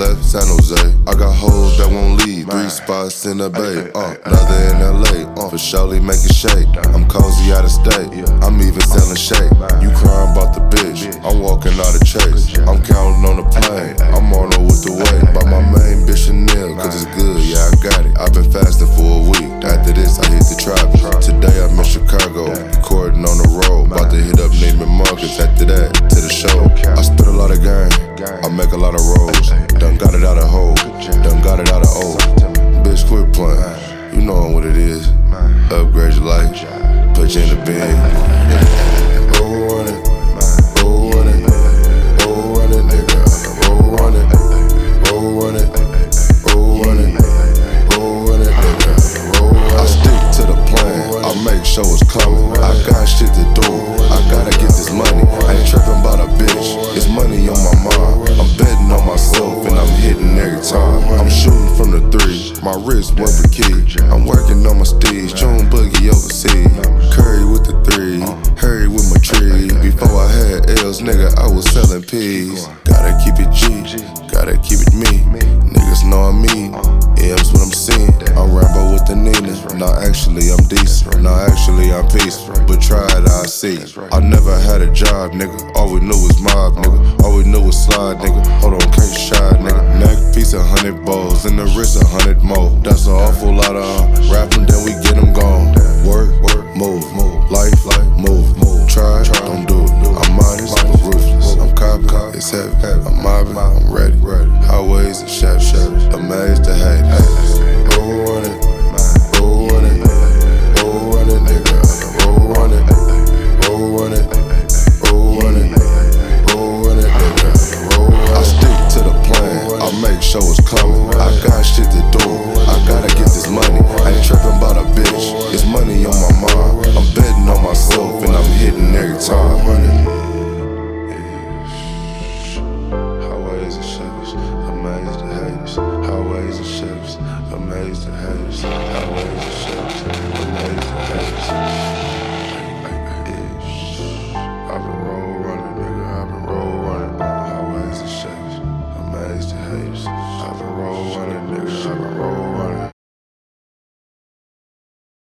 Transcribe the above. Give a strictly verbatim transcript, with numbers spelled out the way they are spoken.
left San Jose. I got hoes that won't leave, three spots in the bay. Uh, another in L A, uh, for surely make it shake. I'm cozy out of state, I'm even selling shake. You crying about the bitch, I'm walking out of chase. I'm counting on the plane, I'm on her with the weight. By my main bitch Chanel, cause it's good, yeah I got it. I've been fasting for a week, after this I hit the trap. Today I'm in Chicago, recording on the road. About to hit up Neiman Marcus, after that, to the show. I spit a lot of game, I make a lot of rolls. Done got it out of hole, done got it out of old. Bitch quit playing, you know what it is. Upgrade your life, put you in the bin. Roll on it, roll on it, roll on it, nigga. Roll on it, roll on it, roll on it, roll on it, nigga. Roll on it. I stick to the plan, I make sure it's coming. I got shit to do, I gotta get this money. I ain't tripping about a bitch, it's money on my mind. I'm betting on myself and I'm hitting every time. I'm shooting from the three, my wrist worth a key. I'm working on my steeds, June boogie overseas. Curry with the three, hurry with my tree. Before I had L's, nigga, I was selling peas. Gotta keep it G, gotta keep it me. Niggas know I'm mean, M's what I'm seeing. I'm Rambo with the Nina, nah actually I'm decent. Nah actually I'm peaceful, but try it, I see. I never had a job, nigga, all we knew was mob, nigga. All we knew was slide, nigga, hold on, can't shy, nigga. Neck piece a hundred bows, and the wrist a hundred more. That's an awful lot of uh, rapping, then we get them gone. Work, work, move, move, life, life, move, move. Try, don't do it. I'm modest, but ruthless. I'm copping, it's heavy. I'm mobbing, I'm ready. Highways and chefs, amazed to hate. Roll on it, roll on it, roll on it, nigga. Roll on it, roll on it, roll on it, roll on it, nigga. Roll on it. I stick to the plan, I make sure it's coming. I got shit to do, I gotta get this money. I ain't tripping about a bitch, it's money on my mind. I'm betting on myself and I'm hitting every time. Highways and Chevys, amazed to haters. Highways and Chevys, amazed to haters. Highways and Chevys, amazed to haters. I've been roll running, nigga. I've been roll running. Highways and Chevys, amazed to haters. I've been roll running, nigga. I've been